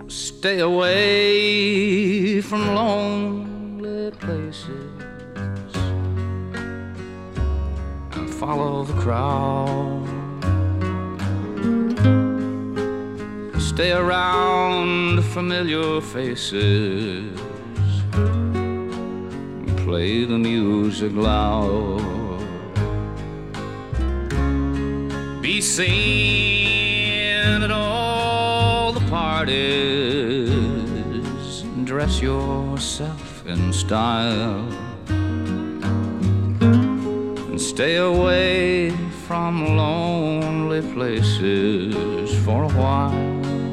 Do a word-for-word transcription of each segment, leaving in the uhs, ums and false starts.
Stay away from lonely places and follow the crowd. Stay around familiar faces and play the music loud. Be seen at all the parties, dress yourself in style, and stay away from lonely places for a while.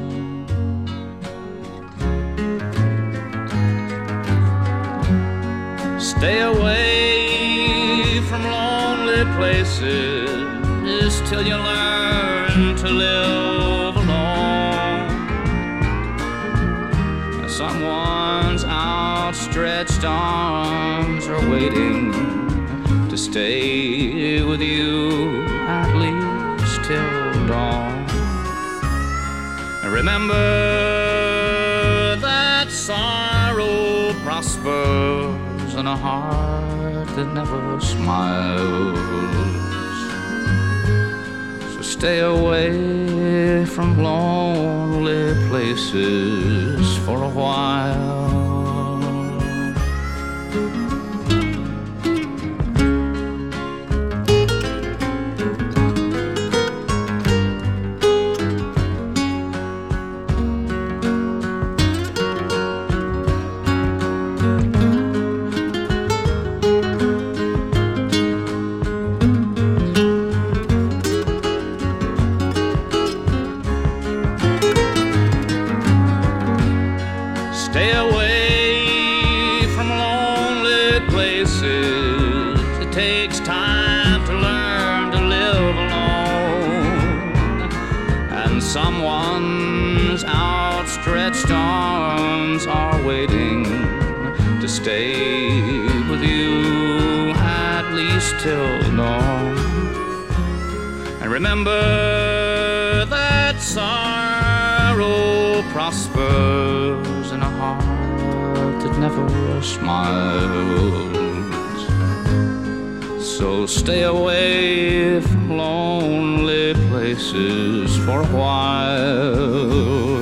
Stay away from lonely places till you learn to live alone. Someone's outstretched arms are waiting to stay with you at least till dawn. Remember that sorrow prospers in a heart that never smiles. So stay away from lonely places for a while. Stay away from lonely places. It takes time to learn to live alone, and someone's outstretched arms are waiting to stay with you at least till dawn. And remember that sorrow prospers in a heart that never smiles. So stay away from lonely places for a while.